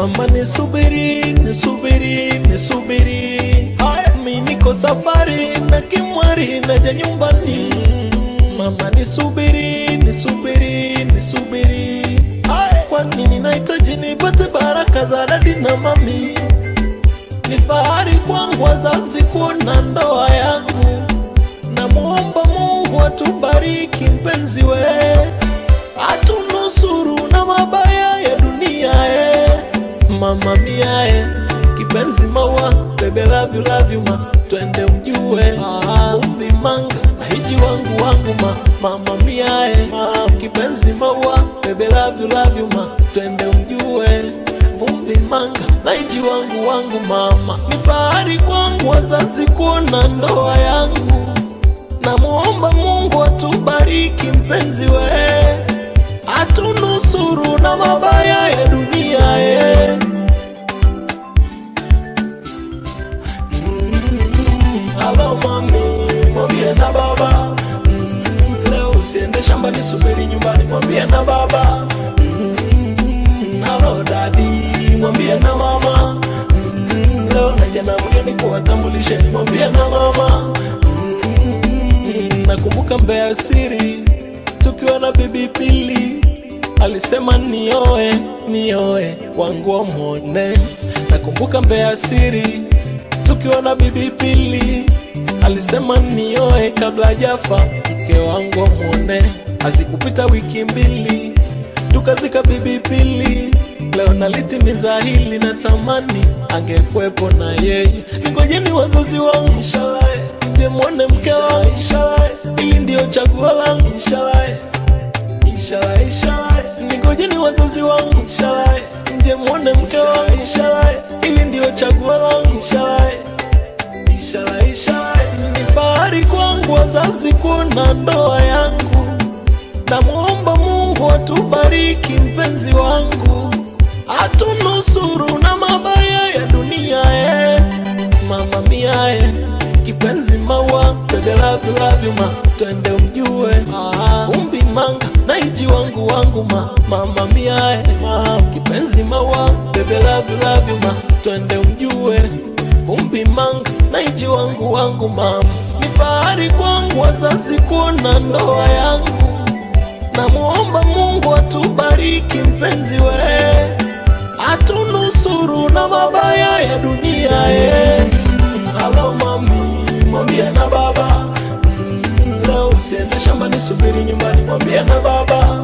Mama nisubiri, nisubiri, nisubiri. Mimi niko safari na kimwari naja nyumbani. Mama nisubiri, nisubiri, nisubiri. Kwa nini nahitaji nipate baraka za dadi na mami? Ni fahari kwangu wazazi kuona ndoa yangu. Namuomba Mungu atubariki mpenzi we, atunusuru na mabaya ya dunia Mama mia kipenzi maua, baby love you ma, twende mjue umbi manga na hiji wangu mama mia kipenzi maua, baby love you ma, twende mjue umbi manga na hiji wangu mama. Ni fahari kwangu wazazi kuona ndoa yangu. Namuomba Mungu atubariki mpenzi we, atunusuru na mabaya ya dunia Hello mami, mwambie na baba leo usiende shamba nisubiri nyumbani, mwambie na baba hello daddy, mwambie na mama leo naja na mgeni kuwatambulishe, mwambie na mama. Nakumbuka Mbeya siri tukiwa na bibi Pili, alisema nioe wangu muone. Nakumbuka Mbeya siri tukiwa na bibi Pili, alisema nioe kabla hajafa mke wangu muone. Hazikupita wiki mbili tukazika bibi Pili, leo nalitimiza hili, natamani angekuepo na yeye. Ningojeni wazazi wangu inshallah, ndiye muone mke wangu inshallah, ili ndio chaguo langu inshallah. Ningojeni wazazi wangu inshallah, ndiye muone mke wangu inshallah, ili ndio chaguo langu inshallah. Ni fahari kwangu wazazi kuona ndoa yangu. Namuomba Mungu atubariki mpenzi wangu, atunusuru na mabaya ya dunia Mama mia kipenzi maua, baby love you ma, twende mjue umbi manga na hiji wangu mama mia kipenzi maua, baby love you ma, twende mjue umbi manga na hiji wangu mama. Ni fahari kwangu wazazi kuona ndoa yangu. Namuomba Mungu atubariki mpenzi we, atunusuru na mabaya ya dunia Hello mami, mwambie na baba leo usiende shamba nisubiri nyumbani, mwambie na baba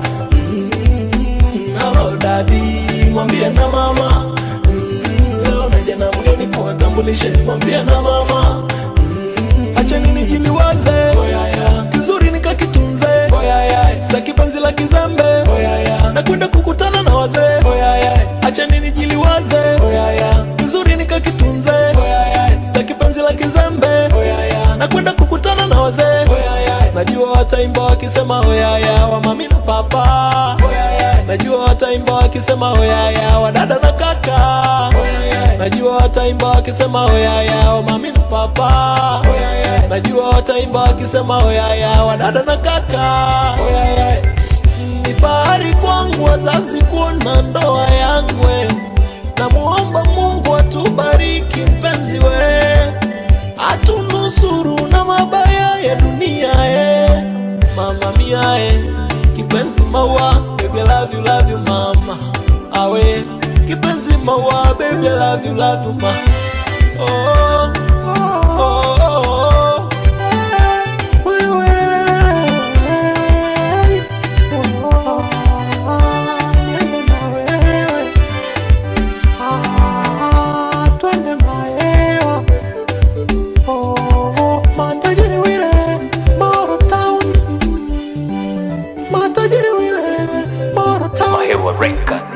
hello daddy, mwambie na mama leo naja na mgeni kuwatambulishe, mwambie na mama. Acheni nijiliwaze kizuri nikakitunze, sitaki penzi la kizembe nakwenda kukutana na wazee. Acheni nijiliwaze kizuri nikakitunze, sitaki penzi la kizembe nakwenda kukutana na wazee. Najua wataimba wakisema wa mami na papa, najua wataimba wakisema wa dada na kaka, najua wataimba wakisema wa mami na papa, najua wataimba wakisema wa dada na kaka. Ni fahari kwangu wazazi kuona ndoa yangu. Namuomba Mungu atubariki mpenzi we, atunusuru na mabaya ya dunia Mama mia kipenzi maua, baby love you mama kipenzi maua, baby love you ma. Mahewa Record.